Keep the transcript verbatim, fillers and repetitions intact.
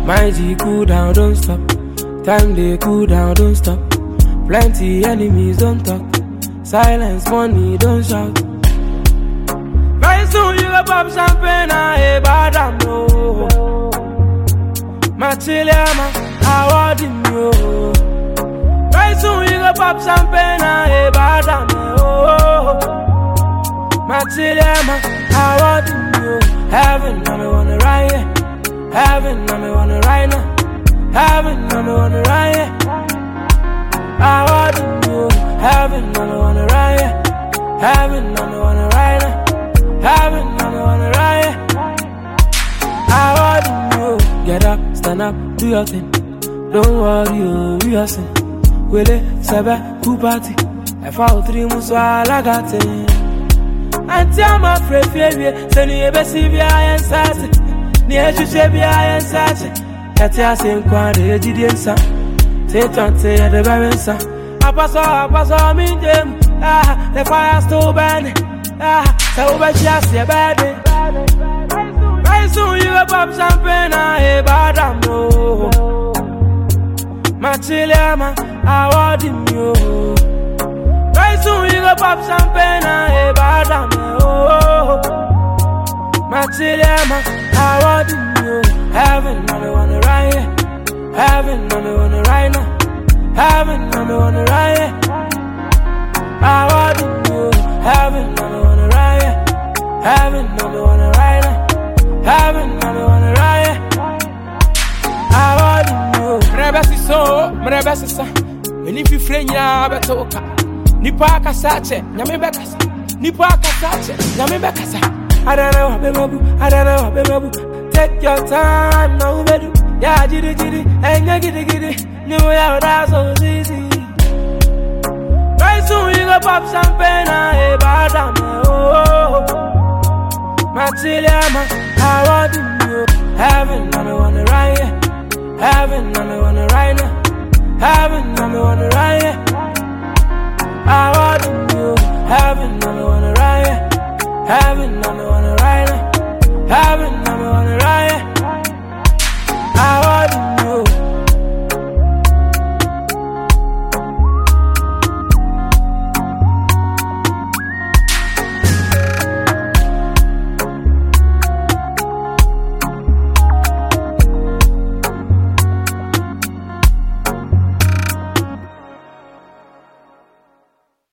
My G cool down, don't stop. Time they cool down, don't stop. Plenty enemies, don't talk. Silence, money, don't shout. Very soon you go pop champagne and a bad am no. Machiliama, I want him yo. Very soon you go pop champagne and a bad am no. Machiliama, I want him yo. Heaven, I'm wanna ride here. Heaven, I'm wanna ride now. Heaven, I'm wanna ride here. I want him yo. Heaven, I'm wanna ride here. Heaven, I'm wanna ride now. Heaven, I'm wanna ride here. I want you. Get up, stand up, do your thing. Don't worry, you, we are sin. Wele, sebe, who party? I found three months while I got it. Auntie, I'm afraid, fear, send you a bessy and sassy. Near you, shabby, and sassy. That's your same quad, you didn't say. Take on, say, the baron, son. I pass all, I pass all, me, them. Ah, the fire's still burning. Ah, so much just a bad day. Very soon you go pop champagne and a bad am no. Machiliama, I want him yo. Very soon you go pop champagne and a bad am no. Machiliama, I want him yo. Heaven, I'm wanna ride here. Heaven, I'm wanna ride now. Heaven, I'm wanna ride here. I want him yo. Heaven, I'm wanna ride here. Heaven, I'm wanna ride now. Heaven, I'm wanna ride here. I want him yo. Mrebesi so, mrebesi sa. Menifi frenya betoka. Nipa kasache, nyame bekasa. Nipa kasache, nyame bekasa. I don't know, baby, I don't know, baby. Take your time, no bedu. Yeah, jitty jitty, and ya giddy giddy. New yeah, that's so easy. Very soon you go pop champagne and a bad am oh. Machiliama, I want him yo. Heaven, I'm wanna ride here. Heaven, I'm wanna ride now. Heaven, I'm wanna ride here. I want him yo. Heaven, I'm wanna ride here. Heaven, I'm wanna ride now.